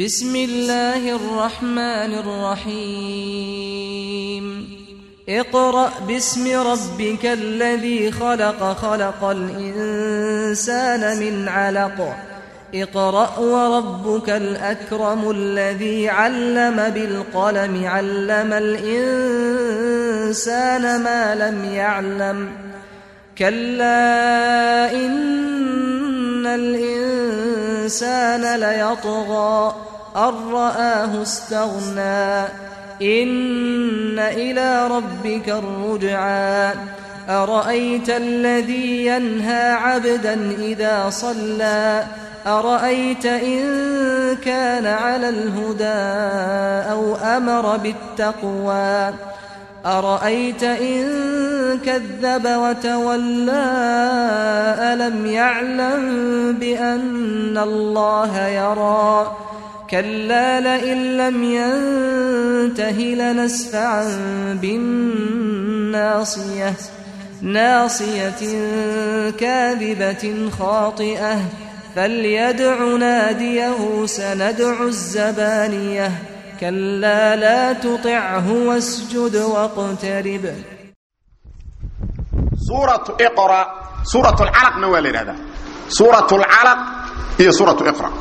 بسم الله الرحمن الرحيم اقرأ باسم ربك الذي خلق خلق الإنسان من علق اقرأ وربك الأكرم الذي علم بالقلم علم الإنسان ما لم يعلم كلا إن الإنسان ليطغى أن رآه استغنى إن إلى ربك الرجعى أرأيت الذي ينهى عبدا إذا صلى أرأيت إن كان على الهدى أو أمر بالتقوى أرأيت إن كذب وتولى ألم يعلم بأن الله يرى كلا لئن لم ينته لنسفعا بالناصية ناصية كاذبة خاطئة فليدع ناديه سندع الزبانية كلا لا تطعه واسجد واقترب. سورة اقرأ سورة العلق نوال هذا سورة العلق هي سورة اقرأ.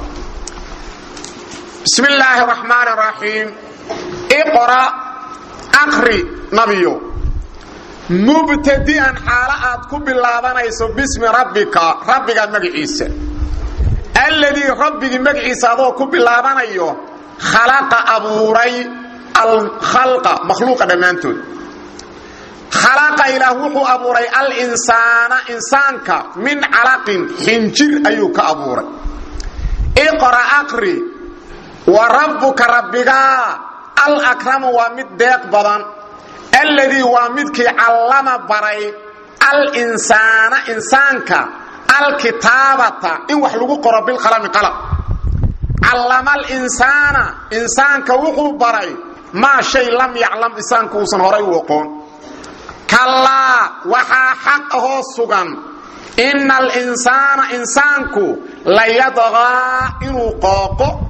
بسم الله الرحمن الرحيم. اقرأ أقري نبيو مبتدئا حالات كبلابانيسو باسم ربك مجعيس الذي ربك مجعيس هذا كبلابانيو خلق أبوري الخلق مخلوق دمانتون خلق إله أبوري الإنسان إنسانك من علق حنجر أيوك أبوري اقرأ أقري وربك ربك الأكرم ومدق بدن الذي ومدك علم بري الإنسان إنسانك الكتابة إن وحلقوا قرب بالقلم قلم علم الإنسان إنسانك وحو بري ما شيء لم يعلم إنسانك وصنهري وقون كلا وحا حقه السجن إن الإنسان إنسانك ليضغى إنو قاقو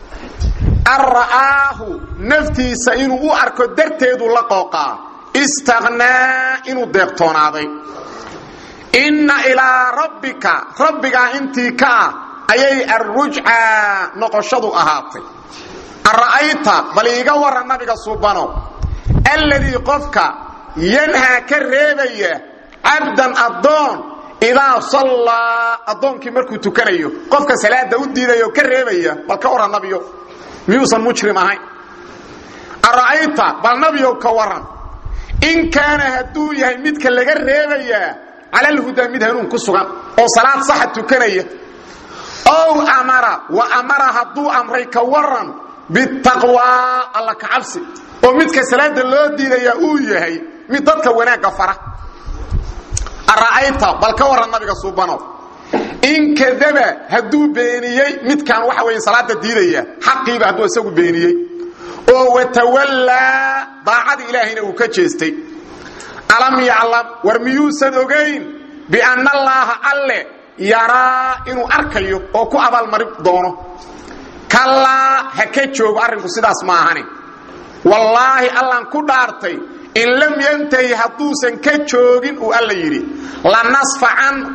الرآه نفتي سإنو أركو درتيدو لقوقا استغنى إنو ديقتون هذا إن إلى ربك انتك أي الرجعة نقشد أهاتي الرأيت بل يقور النبي سبحانه الذي قفك ينهى كالريبية عبدا الضون إذا صلى الضون كمركو تكنيو قفك سلاة داود ديديو كالريبية بل كور النبي ميوسا مجرم هاي الرأيت بل نبي كورا إن كان هدو يهمدك اللي الريبية على الهدى مدهنون كسوغان أو صلاة صحة تكنية أو أمر وأمر هدو أمريك ورن بالتقوى الله كعبسي ومدك سلاة الله ديديا أويهي مددك وناك فرح الرأيت بل كورا النبي سبحانه إن كذب هدو بينيي مد كان وحوين صلاة الدينية حقي بهدو أساقو بينيي وتولى ضاعد إلهينا وكتشيستي ألم يعلم ورميوسا أغين بأن الله ألي يرى إنو أركيو وكو أبال مريب دونه كلا هكيتشو بأرنكو سيداس ماهاني والله الله انكو دارتي إن لم ينتهي حدوثا كتشوغين وألا يري لنصفعا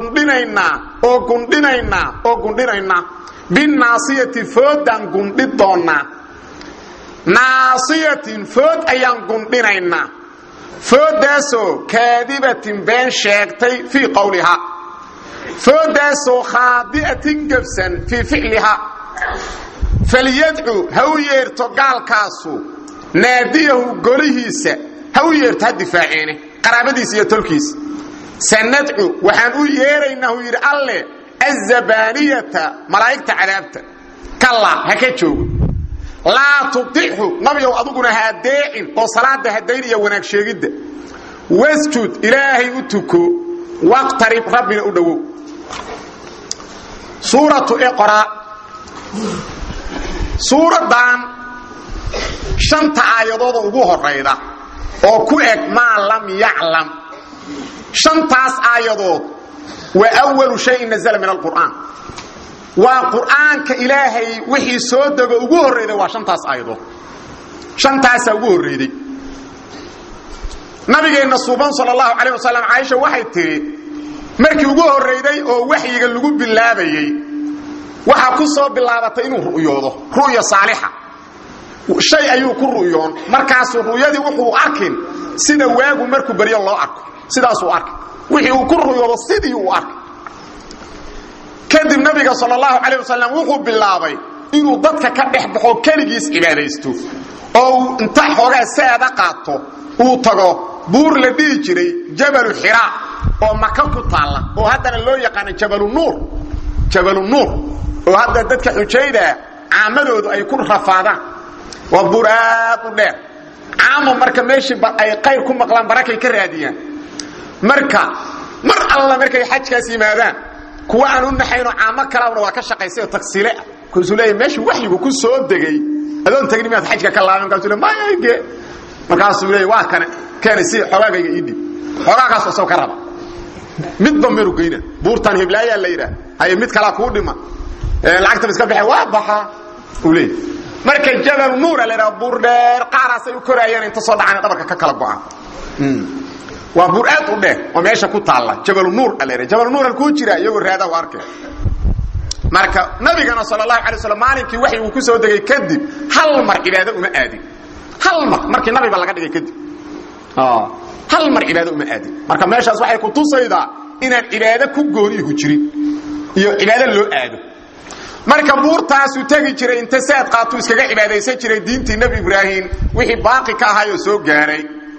وقندينينا بالناصية فودان قنديدونا ناصية فود أيان قندينينا فوداسو كاذبة بين شاكتي في قولها فوداسو خاطئة قفسا في فعلها فليدعو هوير تقال كاسو ناديه قريهيسا هوير تهدفاعينه قرابديس يتلكيس سندعو وحانو يرينه يرى الله الزبانية ملايكة عذابته كلا هكتشو لا تطيعه نبي أدوكنا هادئين وصلاة هادئين وناك شيء واسجد إلهي أتوكو واقترب ربنا أدوه سورة اقرأ سورة دان شنط آيادات أبوه الرئيدة وكوئك ما لم يعلم شنطاس آيادات وأول شيء نزل من القرآن وقرآن كإلهي وحي صدق ugu horreeyay waa shantaas aayado shantaas ugu horreeyay nabigeena suuban sallallahu alayhi wasallam Aisha waxay tiri markii ugu horreeyay oo waxyiga lagu bilaabayay waxa ku soo bilaabatay inuu ru'yoodo ru'ya saalixa shay ayuu ku ru'yoon markaas ru'yadii wuxuu arkin sida waagu markuu bariyo loo arko sidaas uu arko wixii uu ku ru'yoodo sidii uu arko kadib nabiga sallallahu alayhi wasallam wuxuu bilaabay inuu dadka ka dhex baxo kaligiis cibaadaysto oo inta xogaa saada qaato uu tago buur la dhigi jiray jabal hira oo Makka ku taala oo haddana loo yaqaan jabal nuur oo hadda dadka xujayda aamadoodu ay ku rafaadaan waa buraad u dheer aamo marka meeshii ay qayr ku maqlaan barakay ka raadiyaan marka mar alla markay xajkaas yimaadaan kuwa aan u naxayno aamo kalaawna waa ka shaqaysay taksiile ku sulay meeshii waxyigu ku soo degay adoon tagni ma xajka ka laaban ka sulay ma ayge markaas uu leeyahay waa kana si xogaagayga idib xogaagaas soo ka raba mid damiru geeyna buurtan heblaaya la yiraahdo ay mid kala ku dhima lacagta iska bixay waa baxa uu leeyahay marka jabal nuur la yiraahdo buur dheer qaaraas ay u korayeen inta soo dhacay dhabarka ka kala go'an waa buur aad u dheer oo meesha ku taala jabal nuur la yiraahdo jabal nuur ku jira iyagu raada waarkay marka nabigana sallallahu alayhi wasallam maalinkii wixii uu ku soo degay kadib hal mar cibaado uma aadin hal mar markii nabiga laga dhigay kadib hal mar cibaado uma aadin marka meeshaas waxay ku tusaydaa inaan cibaado ku gooniyo jirin iyo cibaado loo aado marka buurtaas uu tagi jiray inta saad qaato iskaga cibaadeysan jiray diintii nabi ibraahim wixii baaqi ka ahaa oo soo gaaray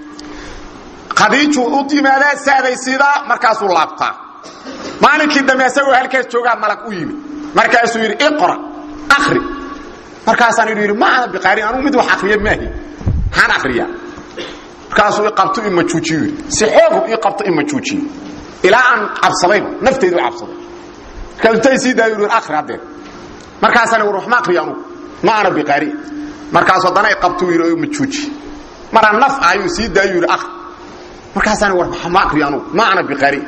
qadiiju u timaada saaday sida markaas uu laabtaa maalinkii dambe asagoo halkaas jooga malak u yimid markaas uu yiri iqra akhri markaas aan yiri ma ana biqari anu mid wax akhriyo maahi han akhriya markaas uu qabto in majuujiyo si xoog uu qabto in majuujiyo ila an absaday nafteedu absaday kaltay si daayir akhri hadee markaas aan ruux ma akhriyo anu ma ana biqari markaas wadana qabto yiri majuuji mara naf ayu si daayir akhri markaas aan war ma akhriyo anu ma ana biqari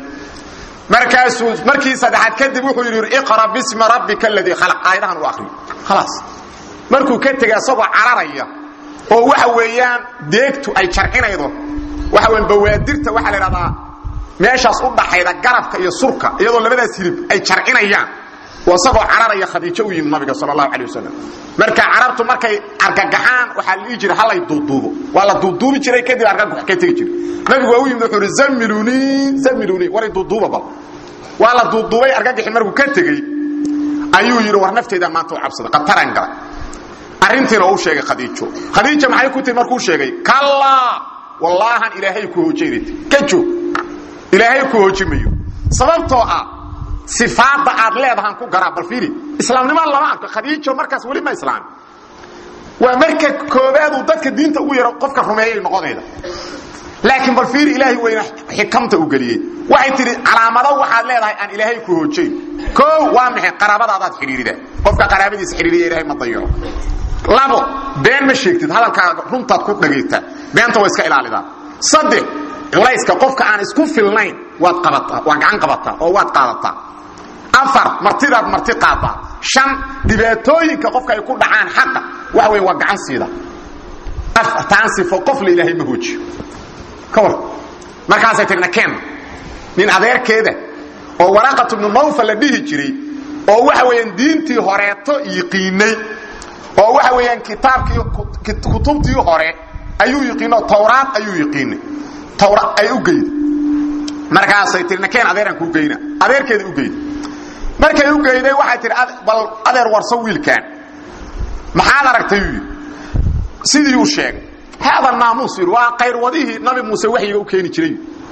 markii saddexaad kadib wuxuu yiri iqra bismi rabbika alladhi khalaq ayadahan u akhri خلاص markuu ka tagay asagoo cararaya oo waxa weeyaan deegtu ay jarcinaydo waxa weyn bawaadirta waxa la yiraahdaa meeshaas u dhaxayda garabka iyo surka iyadoo labadaas hilib ay jarcinayaan oo asagoo cararaya Khadiija u yimid nabiga sallallahu alayhi wasallam marka carabtu markay argagaxaan waxa la jiri halay duuduubo wala duuduubi jiray kadib argagax ka tagi jiray nabigu waa u yimid wuxuu zamiluni wari duuduuba wala duuduubay argagaxi markuu ka tagay ayuu yiri war nafteeda maanta u cabsada qataran gala arintina uu sheegay Khadiija maxay ku tii markuu sheegay kalla wallahi ilaahay ku hoojeerid kajo ilaahay ku hoojimayo sababtoo ah sifaada aad leedahan ku garabal fiiri islaamnimo lama arko Khadiija markaas wali ma islaam waa marka koobaad uu dadka diinta u yaro qofka rumeeyay noqonayda laakiin bal fiiri ilaahay weyna xikamta u galiyay waxay tiri calaamado waxaad leedahay aan ilaahay ku hoojay ko waa maxay qaraabadaad xiriirida qofka qaraabadiisa xiriiriya ilaahay ma dayo labo been ma sheegtid hadalka runtaad ku dhageeyta beenta way iska ilaalidaa saddex culayska qofka aan isku filnayn waad qabataa waa gacan qabataa oo waad qaadataa afar martidaad marti qaada shan dhibaatooyinka qofka ay ku dhacaan xaqa waxa weey waa gacan siida afar tansifo qof la ilaahay ma hoojiyo kawar markaas ay tirna keen min adeerkeeda oo waraqatu ibn nawfal la dhihi jiray oo waxa weeyaan diintii horeeto yiqiinay oo waxa weeyaan kitaabkii kutubtii hore ayuu yiqiino tawraat ayuu yiqiinay tawraat ay u geeyay markaas ay tirna keen adeeran ku geeyna adeerkeeda u geeyay markay u geeyday waxay tir bal adeer warso wiilkan maxaad aragtay sidii uu sheegay هذا الناموس وقير وضيه نبي موسى وحي او كيني جيري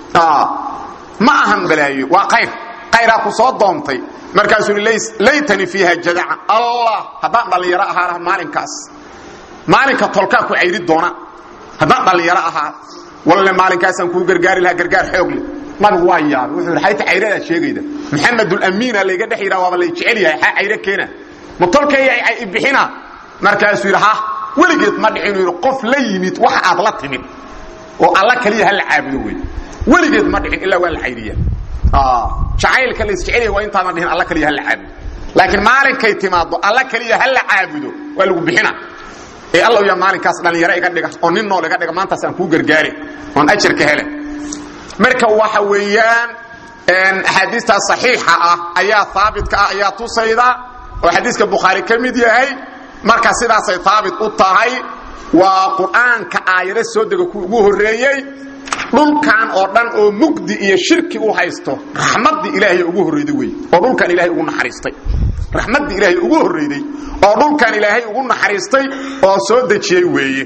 ما اهم بلاي وقير قيرا كسو دونتي markaas uu leeytani fiha jada'a Allah hadan dhalinyaro ahaa maalinka tolka ku ceyri doona hadan dhalinyaro ahaa walla maalinkaas aan ku gargaari la gargaar xoog leh nabigu waa yaab wuxuu hayta ceyrada sheegayda maxamedul amiin alayga dhaxira waa la jecel yahay ceyra keena ma tolka ay bixina markaas uu yiraahdo weligeed ma dhicin inuu qof la yimid wax aad la timid oo alla kaliya hal caabudo weey weligeed ma dhicin illa wal hayriya jacaylka la isjeceliyo waa inta aan dhihin alla kaliya hal caabudo laakiin maalinkay timaado alla kaliya hal caabudo waa lagu bixina ee alla yaa maalinkaas dhalinyaro iga dhiga oo nin nool iga dhiga maanta san ku gargaari on ajir ka hele marka waxa weeyaan حديث صحيحة أيها ثابت أيها تصيدا وحديث البخاري كميد يهي مركز سيدا سي ثابت أطاهي وقرآن كآيات سودك كوه الرئيي دول كان أردن أو مقدي إيا شركي أو حيستو رحمد إلهي أقوه الرئيدي ودول كان إلهي أقوه نحريستي رحمد إلهي أقوه الرئيدي ودول كان إلهي أقوه نحريستي وسودك شيء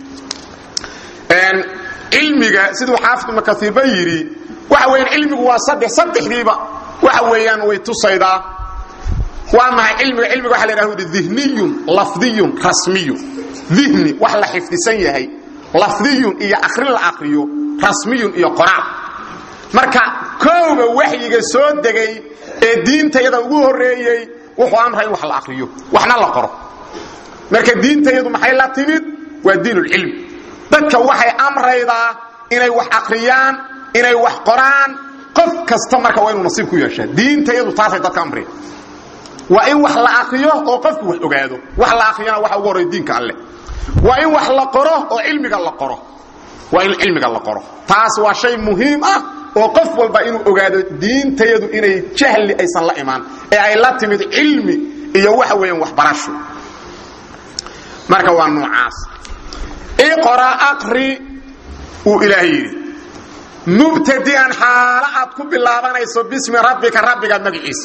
علمي سيدو حافظ مكثير بيري waxa weeyaan cilmigu waa saddexdiiba waxa weeyaan way tusaydaa waa ma cilmiga waxa la yiraahdo dhihniyun lafdiyun rasmiyun dhihni wax la xifdisan yahay lafdiyun iyo akhrin la akhriyo rasmiyun iyo qiraa'ad marka kooba waxyiga soo degay ee diintayada ugu horeeyay wuxuu amray wax la akhriyo waxna la qoro marka diintayadu maxay la timid waa diinul ilm dadka waxay amraydaa inay wax akhriyaan inay wax qoraan qof kasta marka waa inuu nasiib ku yeeshaa diintayadu taasay dadka amri waa in wax la akhriyo oo qofku wax ogaado wax la akhriyana waxa ugu horeey diinka alle waa in wax la qoro oo cilmiga la qoro waa in cilmiga la qoro taas waa shay muhiim ah oo qof walba inuu ogaado diintayadu inay jahli aysan la imaan ee ay la timid cilmi iyo waxa weeyaan wax barasho marka waa noocaas iqra aqri u ilaahi مبتدئا حالات كبلابانيسو باسم ربك مجعيس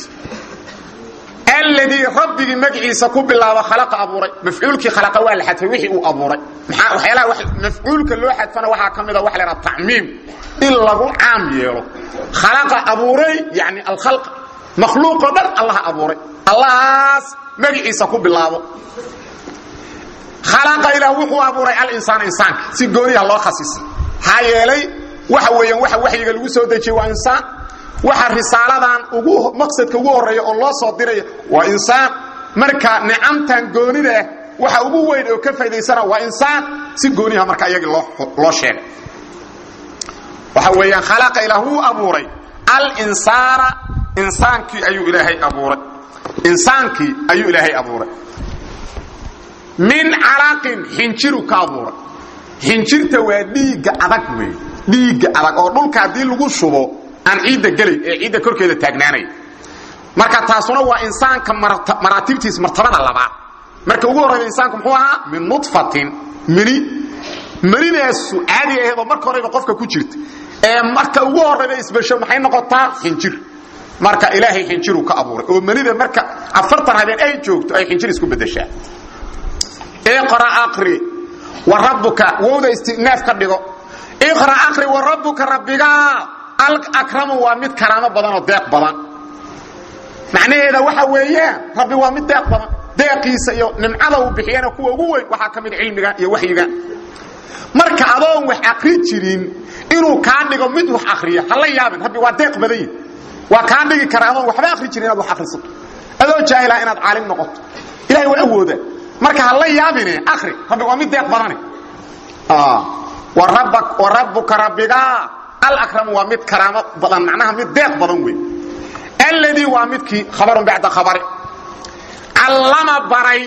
الذي ربك مجعيس كبلابا خلق ابوري مفعولك خلق والحد وحي ابوري وحيلا مفعولك لو حدفنا waxa kamida wax la تعميم in lagu caam yeelo خلق ابوري يعني الخلق مخلوق در الله ابوري الله مجعيس كبلابا خلق الى وحو ابوري الانسان انسان si gooniya loo khasisi hayeelay waxa weeyaan waxa waxyiga lagu soo dajiyay waa insaan waxa risaaladan ugu maqsadka ugu horeeyo oo loo soo diray waa insaan marka ni'amtan goonida waxa ugu weyn oo ka faa'iideysana waa insaan si gooniha marka ayaga loo sheegay waxa weeyaan khalaqa ilahu abuuray al insana insaanki ayu ilaahay abuuray insaanki ayu ilaahay abuuray min alaqin hinjiru ka abuuray hinjirta waa dhiiga adag weey dhiiga adag oo dhulka hadii lagu shubo aan ciida galay ee ciida korkeeda taagnaanay marka taasuna waa insaanka maratibtiis martabada labaad marka ugu horeeyo insaanku muxuu ahaa min nutfatin marinaas caadi ah oo marka hore qofka ku jirta ee marka ugu horeeyo isbasho maxay noqotaa xinjir marka ilaahay xinjiru ka abuuray oo marida marka afartan habeen ay joogto ay xinjir isku bedeshaa iqra aqri wa rabbuka wawda istinaaf ka dhigo اقرأ أقرأ وربك ربك الأكرم ومد كرامة بدن وديق بدن معنى هذا وحوية ربي ومد ديق بدن ديقي سيو نمعذا وبحيانا كوا قوي وحاكم العلم يوحيقا مركا أضاهم وحاقري جرين إنو كان نقو مد وحاقرية هلا يابن ربي وديق بدن وكان نقو كرامة وحبا أقري جرين أدو حاقري صد أدو جاهلا إناد عالم نقط إلهي وأهو ده مركا هلا يابن أقري ربي ومد ديق بدن وربك ربك الأكرم ومد كرامة بدن معناها مد ديق بدن وي الذي ومدك خبر بعد خبر علم بري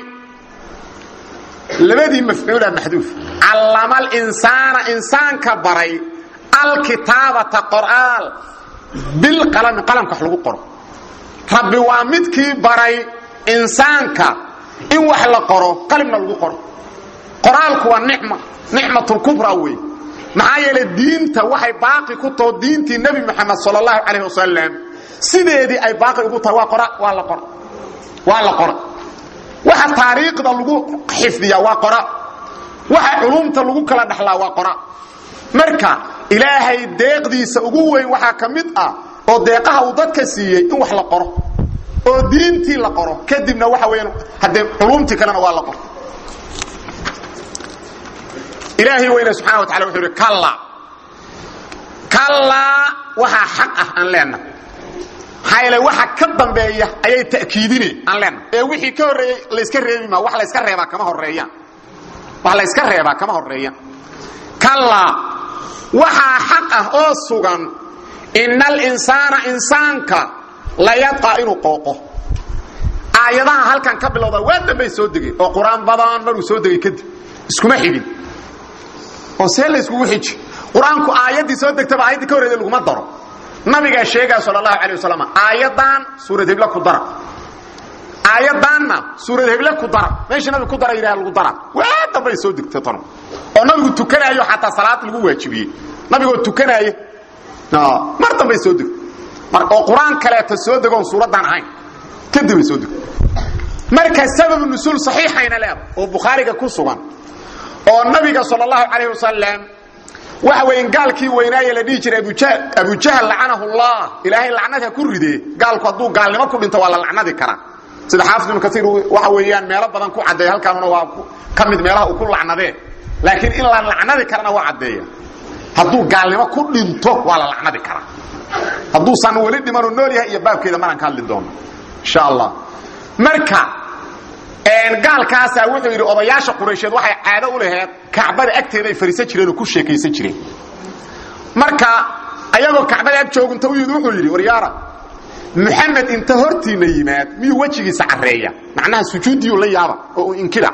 لبدي مفعول محذوف علم الإنسان إنسان كبري الكتابة قرآن بالقلم قلم كحلو قرآن ربي ومدك بري إنسان ك إن وحل قرآن قلم نلو قرآن قرآن هو النعمة نعمة الكبرى وي معايا الدين توحي باقي كتو دينتي النبي محمد صلى الله عليه وسلم سيدي اي باقي كتو وقرأ ولا قرأ waxa taariikhda lagu xifdiya waa qora waxa culumta lagu kala dhaxlaa waa qora marka ilaahay deeqdiisa ugu weyn waxa kamid ah oo deeqaha uu dadka siiyay in wax la qoro oo diintii la qoro kadibna waxa weeyaan hadee culumti kalena waa la qoro إلهي وإله سبحانه وتعالى وحيره كلا وحا حق أن لنا حيالي وحا كبن بيه أي تأكيديني أن لنا وحي كوري ليسكر ريبما وحا ليسكر ريبا كما هو الرئيان وحا ليسكر ريبا كما هو الرئيان كلا وحا حق أصغا إن الإنسان إنسانك لا يبقى إنه قوقه aayadaha halkan ka bilowda waada bay soo degay oo quraan badan maruu soo degay kadib iskuma xigin oo seel isku wixii quraanku aayadii soo degtaba aayadii ka horeeyay lagu ma daro nabiga sheegay sallallahu alayhi wasallam aayadan suurad hebla ku dara aayadanna suurad hebla ku dara meesha nabiga ku dara ilaahay lagu dara waada bay soo degtay tan oo nabigu tukanayo xataa salaad lagu waajibiyay nabigu tukanayo martan bay soo degtay mar oo quraan kale ta soo degoon suuradan ahayn kadib soo degtay marka sabab nusul saxiixayna leeyahay oo bukhariga ku sugan oo nabiga sallallahu alayhi wasallam waxa weyn gaalkii weynaaye la dhigi jiray Abu Jahl la'anahu Allah ilaahay la'nada ku ridee gaalku haduu gaalnimo ku dhinto waa la la'nadi kara sida xaafid ibn kathir waxa weeyaan meelo badan ku cadeey halkaana waa kamid meelaha uu ku la'nadee laakiin in la la'nadi karana waa cadeeya haduu gaalnimo ku dhinto waa la la'nadi kara haduu san wali dhimano nool yahay iyo baabkeeda maran ka hadli doono insha Allah marka gaalkaas wuxuu yiri odayaasha Quraysheed waxay caado u lahayd Kaabada agteeda ay fariisan jireen oo ku sheekaysan jireen marka ayagoo Kaabada ag joogunta wuxuu yiri waryaara Muhammad inta hortiina yimaad miyuu wajigiisa careeya macnaha sujuudiyo la yaaba oo inkida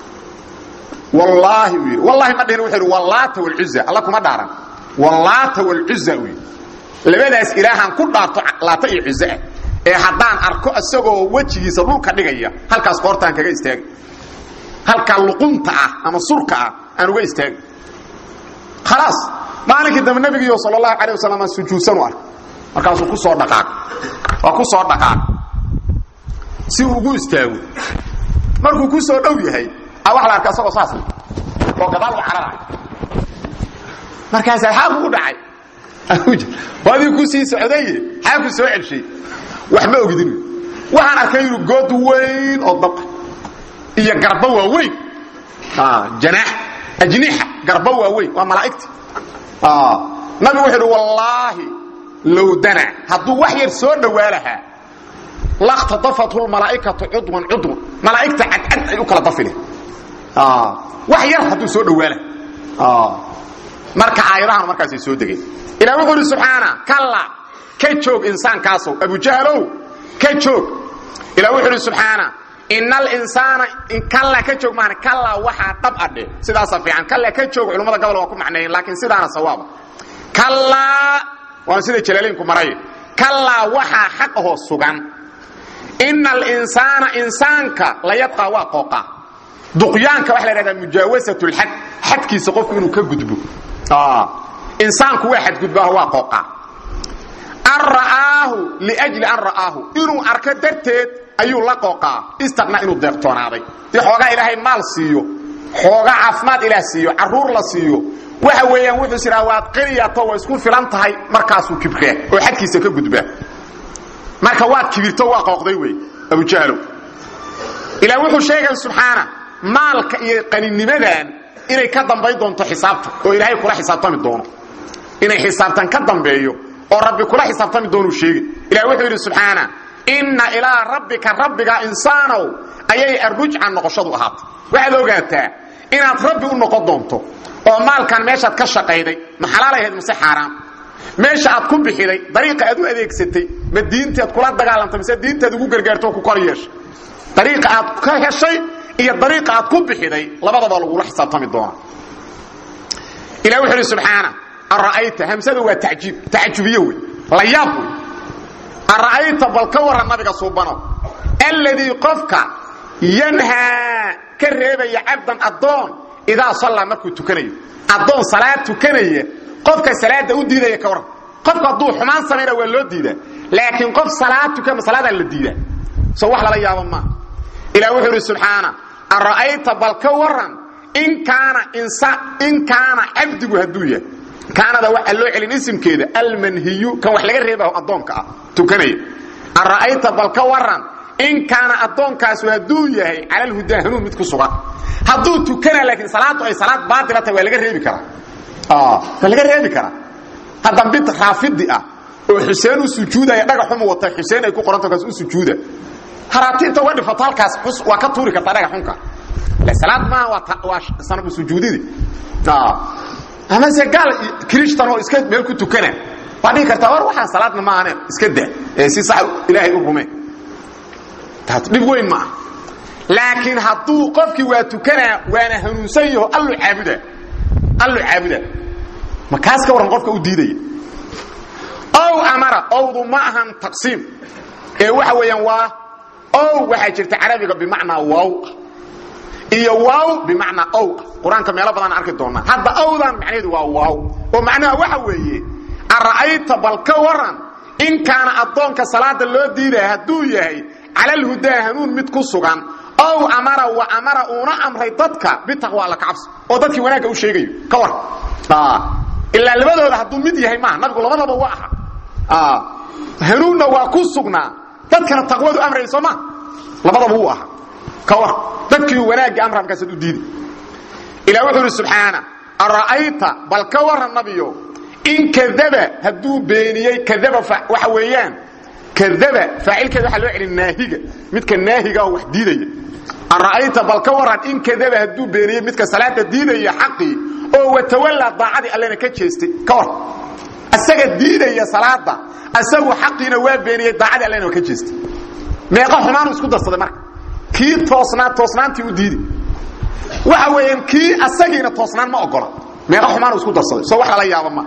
wallahi ma dhina wuxuu wallaata wal uzza Allah kuma dhaaran wallaata wal uzza labadaas ilaahan ku dhaarto laata iyo uzza ee hadaan arko asagoo wajigiisa dhulka dhigaya halkaas qoortaan kaga istaag halka luqunta ah ama surka ah aan uga istaag خلاص maalinka dambe nabiga sallallahu alayhi wasallam sujuudsan war markaas uu ku soo dhaqaaq si uu ugu istaago markuu ku soo dhow yahay wax la arkaa asagoo saas oo gadaal u carara markaas xaq u dhacay waadi ku sii socday xaq soo celshay wax ma ogidin waxaan arkay inuu good weyn oo dab iyo garba waaweyn janaah ajniha garba waaweyn waa malaa'ikti nabi wuxuu wallahi law dana haduu wax yar soo dhawaalaha laqtadafatu almalaa'ikatu udwan malaa'ikta cad ay u kala dafile wax yar haduu soo dhawaalaha marka aayadahan markaas ay soo degay ilaahay wuxuu subhanahu kalla كجوج إنسان كاسو أبو جهلو كجوج إلى وحده سبحانه إن الإنسان إن كلا كجوج معنى كلا وحى طبعا سيدا صفيعا كلا كجوج علماء قبل وكم معنى لكن سيدا أنا صواب كلا وانا سيدا جلالينكم مرأي كلا وحى حقه السجن إن الإنسان إنسانك لا يبقى واقوقا دقيانك وحلا هذا مجاوزة الحد حد كي سقوف منه كجدبه إنسانك واحد قدبه واقوقا الرآه لأجل أن رآه إنه أركد درتد أيو لقوقا استغنى إنه ديقتون هذا يحوغا إلهي مال سيو حوغا عفمات إله سيو عرور لسيو وحويا وحو سراوات قرية طوى يسكون في لانتهي مركاسو كبخيه وحد كيسا كبدبه مركوات كبير طوى قوقضيوي أبو جهلو إلى وحو شيئا سبحانه مالك قنين نمدان إنه كدن بيضون تحسابته وإلهي كلا حسابتان الدونه إنه حسابتان كدن بيو وربي كل حسابتم دونو شيء الى وحده سبحانه ان الى ربك انسانو اي ارجع عن نقشدو اهات waxaad ogaataa inaad rabbi u noqon doonto oo maalkan meeshaad ka shaqeeyday ma xalaalaheed mise xaraam meesha aad ku bixiday dariiqa aad u adeegsatay ma diintaad kula dagaalantay mise diintaad ugu gargaarto ku koriyeesh dariiqa aad ka heshay iyo dariiqa aad ku bixiday labadaba lagu la xisaabtami doona ila wixii subhanahu الرأيت همسده وتعجبيه لا يابو الرأيت بالكور النبي صوبانه الذي قفك ينهى كريب يا عبدا الضون إذا صلى مركو تكنيه الضون صلاة تكنيه قفك صلاة وديده يا كور قفك الضوء حمان سميره ولا ديده لكن قف صلاة تكن صلاة اللي ديده سوح لا يابا ما إلى وحده سبحانه الرأيت بالكور إن كان عبده هدويه كان هذا لو علين اسم كده المنهي كان wax laga reebaa adoonka tukanay araayta balka waran in kana adoonkaas waduu yahay ala hudaahnu mid ku sugan haduu tukana laakiin salaatu ay salaad baadilata waa laga reebi karaa hadan bid raafidi ah oo Xuseen u sujuudaya dhagaxuma wata Xuseen ay ku qoranto kaas u sujuuda haraatinta wadi fatalkaas waa ka tuuri kartaa dhagaxunka la salaad ma waa sanad sujuudidi ama se gal Kristiano iska meel ku tukana waadi kartaa war waxaan salaadna ma aanay iska daa si sax Ilaahay u rumay dib weyn ma laakiin hadduu qofkii waa tukana waana hanuunsan yahay allu caabuda ma kaas ka waran qofka u diidaya aw amara awdu maahan taqsiim ee waxa weeyaan waa aw waxa jirta carabiga bimaana waaw iyo waaw bimaana aw quraanka meelo badan arki doona hadda awdan macnaheedu waa waaw oo macnaha waxa weeye ara'ayta bal ka waran in kaana adoonka salaada loo diiday haduu yahay ala alhudaa hanuun mid ku sugan aw amara wa amara una amray dadka bitaqwa la kabs oo dadkii wanaaga u sheegayo ka war illa labadooda haduu mid yahay ma nabigu labadaba waa hanuunna waa ku sugnaa dadkana taqwadu amrayso ma labadaba waa ka war dadkii wanaaga amramkaas u diiday ila wuxuu subhana ara'ayta bal ka waran nabiyo in kadaba haduu beeniyay kadaba waxa weeyaan kadaba faa'ilkeedu waxa loo celin naahiga midka naahiga wax diidaya ara'ayta bal ka waran in kadaba haduu beeniyay midka salaada diidaya xaqi oo watawalla daacadi allana ka jeestay ka war asaga diidaya salaada asagu xaqina waa beeniyay daacadi allana ka jeestay meeqa xumaan isku darsaday marka kii toosnaantii u diiday waxa weeyaan kii asagiina toosnaan ma ogola meeqa xumaan isku darsaday soo wax la yaabo ma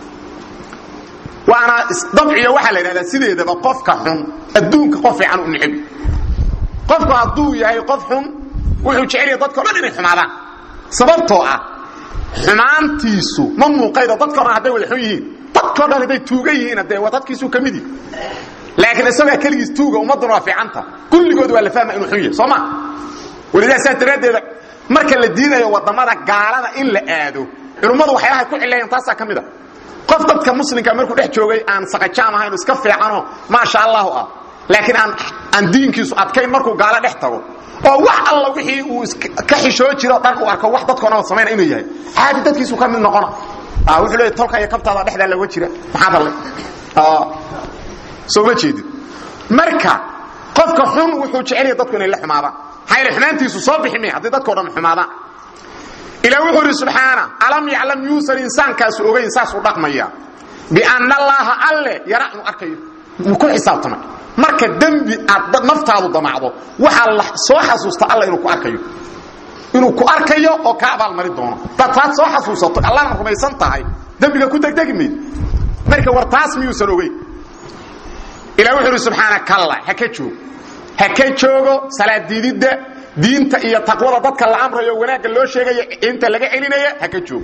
waana dabciyo waxa la yiraahdaa sideedaba qofka xun adduunka qof fiican u nicib qofka hadduu yahay qof xun wuxuu jecel yahay dadka dhan inay xumaadaan sababtoo ah xumaantiisu ma muuqayda dadka dhan haday wada xun yihiin dadka dhan haday tuuga yihiin haday wadadkiisu kamid yihiin laakiin isaga kaligiis tuuga ummaduna waa fiicanta kulligood waa la fahmaa inuu xun yahay sooma walidaa saadaradeeda marka la diidayo wadamada gaalada in la aado culimadu waxyaalaha ku cilayeen taas ka mid ah qof dadka muslimka markuu dhex joogay aan saqajaan ahayn iska fiicano ma sha Allah laakiin aan diinkiisu adkayn markuu gaala dhex tago oo wax alla wixii uu ka xishoo jiro dhan uu arko wax dadkuna sameeyay inuu yahay caadi dadkiisu ka mid noqona wuxuu leeyahay tolka iyo kabtaada dhexda laga jira maxaa dalay soo ma jeedid marka qofka xun wuxuu jecel yahay dadku inay la xumaadaan hayr xumaantiisu soo biximay hadii dadku dhan xumaadaan ila wuxuu subhana alam ya'lam yusal insan kaas ogeyn saas u dhaqmaya bi anna allaha alla yara'u arkayo ku xisaabtama marka dambi aad naftaadu damacdo waxa la soo xasuusta alla inuu ku arkayo oo ka abaal mari doono taad soo xasuusato alla rumaysan tahay dambiga ku degdegmid marka wartaas miyuusan ogeyn ila wuxuu subhana kalla haka joogo salaadidida diinta iyo taqwada dadka la amrayo wanaaga loo sheegayo inta laga celinaya haka joog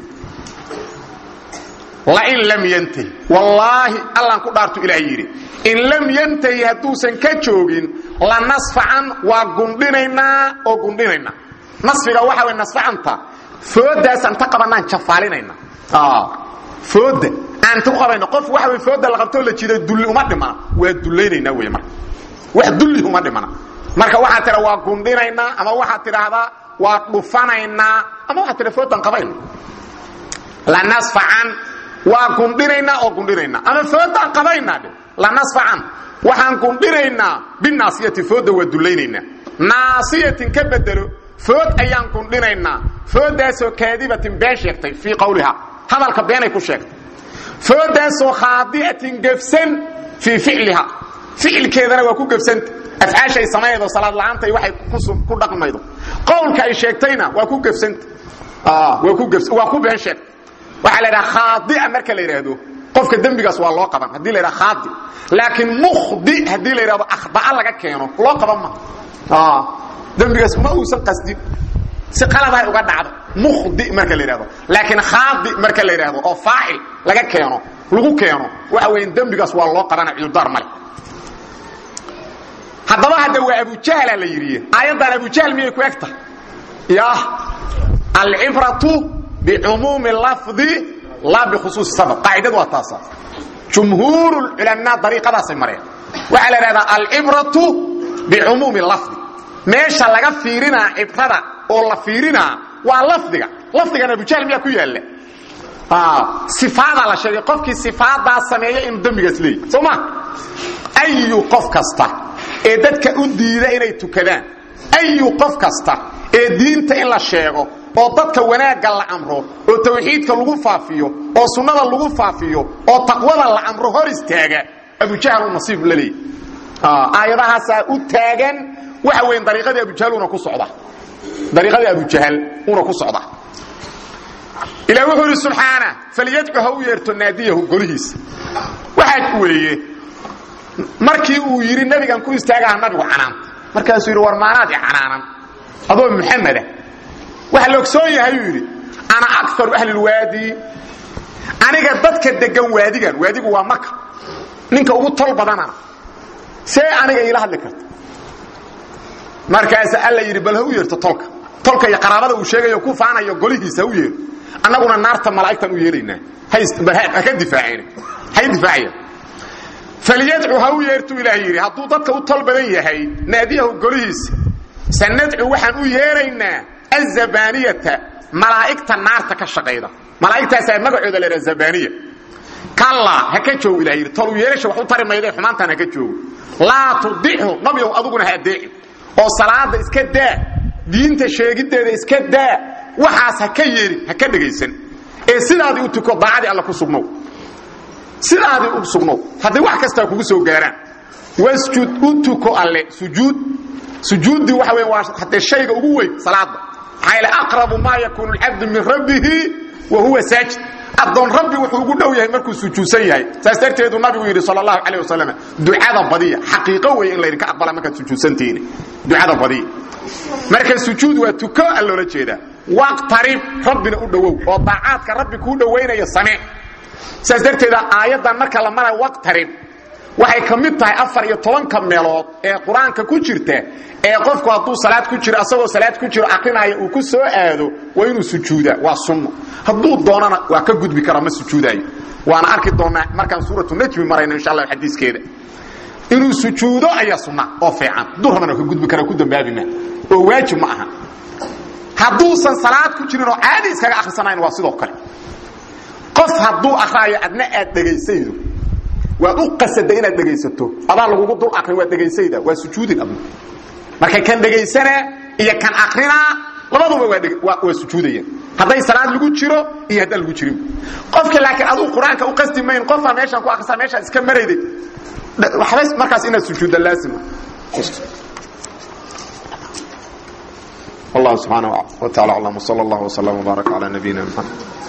la in lam yantahi wallahi allah ku dhaarto ilaahay yiri in lam yantahi haduusan ka joogin la nasfa'an wa gundinayna nasfiga waxa way nasfa'anta foodaasan ta qabanaan jafaalinayna fooda aan tu qabayna qof waxa way fooda la qabto la jiiday dulli uma dhimana waa duleynayna way marka wax dulli uma dhimana marka waxa tira waa gundinayna ama waxa tiraahdaa waa dhufanayna ama waxa tira foodan qabayna la nasfa'an waa gundinayna ama foodan qabayna la nasfa'an waxaan gundinayna binasiyati fooda waa duleynayna naasiyatin ka bedelo food ayaan gundinayna foodaasoo kaadibatin been sheegtay fi qawliha hadalka beenay ku sheegtay foodaasoo khaadi'atin gafsan fi fi'liha fi'ilkeedana waa ku gafsanta afcaasha ay sameeydo salaad la'aanta waxay ku dhaqmaydo qowlka ay sheegtayna waa ku gafsanta waa ku been sheeg waxa la yiraahdaa khaadi'a marka la yiraahdo qofka dambigaas waa loo qaban hadii la yiraahdo khaadi laakiin mukhdi hadii la yiraahdo akhba'a laga keeno loo qaban ma dambigaas ma uusan qasdin si qalad ay uga dhacdo mukhdi marka la yiraahdo laakiin khaadi marka la yiraahdo oo faa'il laga keeno lagu keeno waxa weyn dambigaas waa loo qabana cudar male hadaba hada waa Abu Jahl la yiriye ayadan Abu Jahl miyay ku egta ya al-ibratu bi umum al-lafzi la bi khusus sabab qaa'idadu waa taasa jumhur ulama dariiqadaas mareen waxa la yiraahdaa al-ibratu bi umum al-lafzi meesha laga fiirina ibrada oo la fiirina waa lafdiga Abu Jahl miyaa ku yaala sifaada la sheegay qofkii sifaada sameeyay in dambigaas leeyahay soma ayu qof kasta ee dadka u diida inay tukadaan ayu qof kasta ee diinta in la sheego oo dadka wanaaga la amro oo tawxiidka lagu faafiyo oo sunnada lagu faafiyo oo taqwada la amro hor istaaga Abu Jahl nasiib leeyahay aayadahaas u taagan waxa weyn dariiqada Abu Jahl una ku socda dariiqada Abu Jahl una ku socda ila wuxuu subhana falyad'u yartu naadiyahu golihiis waxa wariye markii uu yiri nabigan ku istaagaa nabigu canaan markaas yiri war maanaad canaanan adoo Muhammad waxa la ogsoon yahay yiri ana akthar ahli alwadi aniga dadka degan waadigu waa Makka ninka ugu tol badana see aniga ila hadli karto markaas alla yiri bal hu yeerto tolka iyo qaraabada uu sheegayo ku faanayo golihiisa uu yeero annaguna naarta malaa'iktan u yeelayna hayst ka difaaceen hay difaaciyeen faliyad'u hu yeerto ilaahi haduu dadka u tol badan yahay naadiyahu golihiisa sanad'u waxaan u yeeraynaa az-zabaniyata malaa'ikta naarta ka shaqeeyda malaa'iktaas ay magacooda leeyahay zabaniya kalla haka joog ilaahi tol u yeerasho wax u tarimayday xumaantan haka joog la tudihu nabiyo aduguna hadeey oo salaada iska daa diinta sheegideeda iska daa waxaas haka yeeri haka dhageysan ee sidaadii u tuko daacadi alla ku sugno sidaadii u sugno hadii wax kasta kugu soo gaaraan wasjud utuko alle sujuudi waxa weey waa hadii shayga ugu weyn salaada hayla aqrabu ma yakunu al-abd min rabbih wa huwa sajid adon rabbi wuxuu ugu dhow yahay markuu sujuudsan yahay taasirteedu nabigu yiri sallallahu alayhi wasallam ducada badiya xaqiiqo way in la yiri ka aqbala marka sujuudsantiin ducada badiya marka sujuud waa tuko alla la jeeda waqtarib rabbina u dhowow oo daacadka rabbi ku dhoweynaya samee taasirteeda aayadan marka la maray waqtarib waxay kamid tahay 14 meelood ee quraanka ku jirta ee qofku hadduu salaad ku jiro asagoo salaad ku jiro aqrinaayo uu ku soo aado waa inuu sujuuda waa sunno hadduu doonana waa ka gudbi kara ma sujuudayo waana arki doonaa markaan suuratu najm marayna insha Allah xadiiskeeda inuu sujuudo ayaa sunna oo fiican durrana ka gudbi kara ku dambaabina oo waajib ma aha hadduu san salaad ku jiro caadi iskaga akhrisanayn waa sidoo kale qof hadduu akhraayo adna aad dhageysaydo waa u qasada inaad dhageysato adaa lagu dul aqrin waa dhageysayda waa sujuudin abu marka kan dhageysana iyo kan aqrina labaduba waa sujuudayeen haday salaad lagu jiro iyo haday lagu jirin qofka laakiin adu quraanka u qasti mayn qofa meeshan ku aqrisa meesha iska marayday waxaas markaas inaad sujuuda laasima Allah subhanahu wa ta'ala sallallahu wa sallam wa baraka ala nabiyina Muhammad